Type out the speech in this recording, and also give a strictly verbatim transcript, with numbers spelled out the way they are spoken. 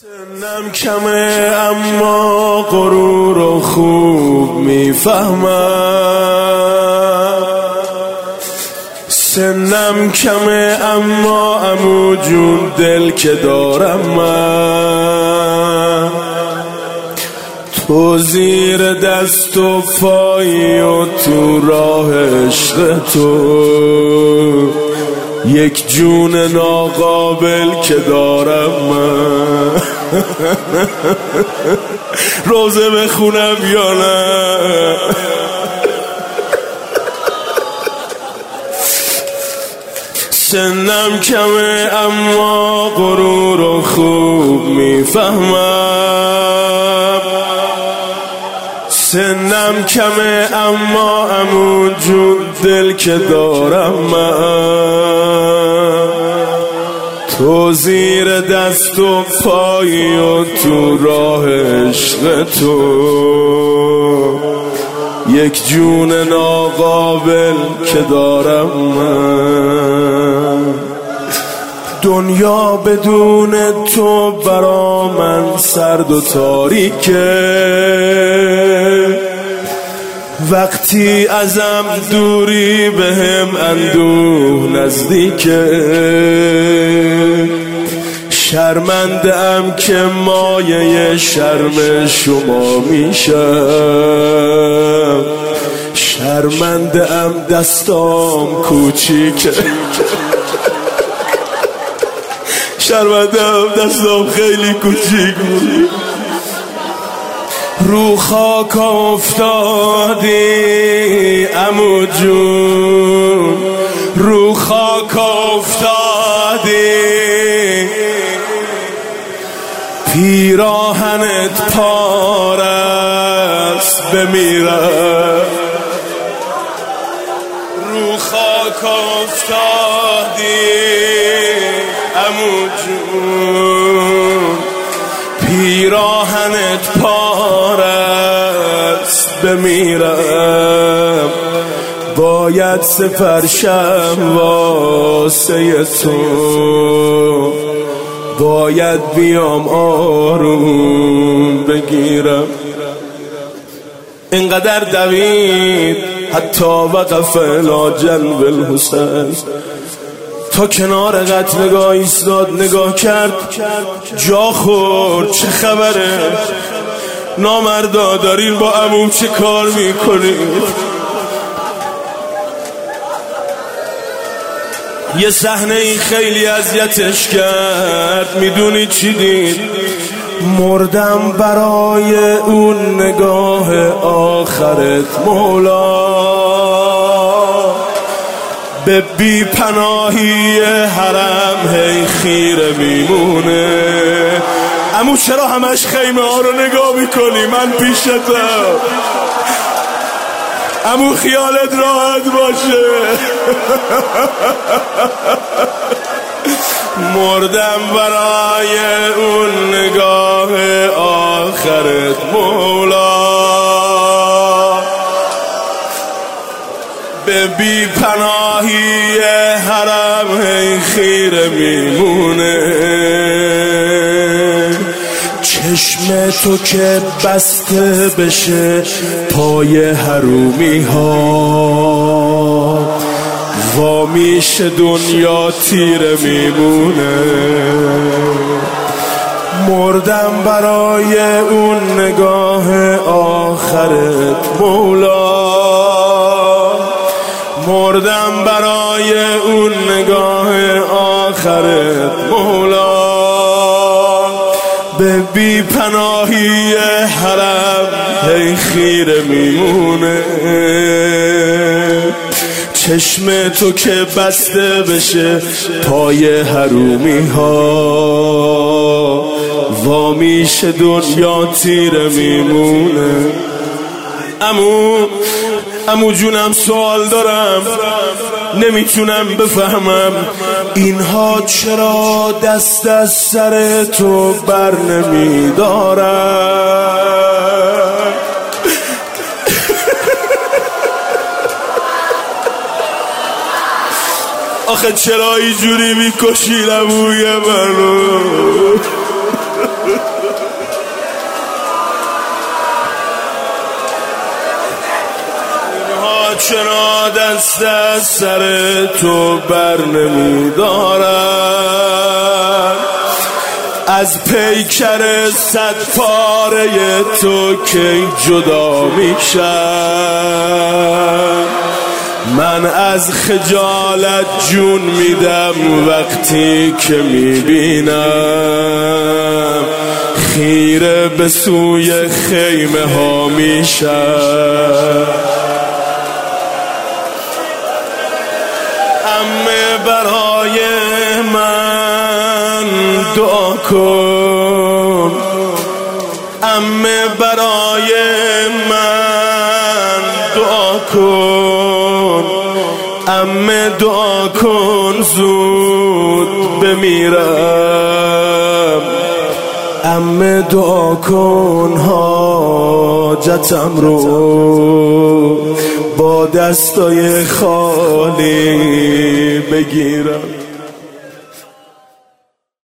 سنم کمه اما غرور و خوب میفهمم. سنم کمه اما عمو جون دل که دارم من، تو زیر دست و پایی و تو راه عشق تو یک جون ناقابل که دارم من. روزه بخونم یا نه؟ سنم کمه اما غرور و خوب میفهمم. سنم کمه اما عمو جون دل که دارم من، تو زیر دست و پایی و تو راه عشق تو یک جون ناقابل که دارم من. دنیا بدون تو برا من سرد و تاریکه، وقتی ازم دوری بهم اندوه نزدیکه. شرمنده ام که مایه شرم شما میشم، شرمنده ام دستام کوچیکه، شرمنده ام دستام خیلی کوچیک بود. رو خاک افتادی عمو جون، رو خاک افتادی، پیراهنت پاره است بمیرم. رو خاک افتادی عمو جون، پیراهنت پاره است بمیرم. باید سپرشم واسه تو، باید بیام آروم بگیرم. اینقدر دوید حتی وقف الی جنب الحسین، تا کنار قتلگاه ایستاد نگاه کرد، جا خورد. چه خبره؟ نامردا دارین با عمو چه کار میکنید؟ یه صحنه ای خیلی اذیتش کرد. میدونی چی دید؟ مردم برای اون نگاه آخرت مولا، به بی پناهی حرم هی خیره میمونه. عمو چرا همش خیمه ها رو نگاه میکنی؟ من پیشتم. عمو خیالت راحت باشه. مردم برای اون نگاه آخرت مولا، به بی پناهی حرم هی خیره میمونه. چشم تو که بسته بشه پای حرومی ها، وامیش دنیا تیره میمونه. مردم برای اون نگاه آخرت مولا، مردم برای اون نگاه آخرت مولا، به بی پناهی حرم هی خیره میمونه. چشم تو که بسته بشه پای حرومی ها، وامیش دنیا تیره میمونه. عمو عمو جونم سوال دارم، نمیتونم بفهمم اینها چرا دست از سر تو بر نمیدارن. آخه چرا اینجوری میکشی عموی منو؟ چرا دست از سر تو بر نمیدارم؟ از پیکر صد پاره تو کی جدا میشم؟ من از خجالت جون میدم وقتی که میبینم خیره به سوی خیمه ها میشم. عمه برای من دعا کن، عمه برای من دعا کن، عمه دعا کن زود بمیرم، عمه دعا کن حاجتم رو با دستای خالی بگیرم.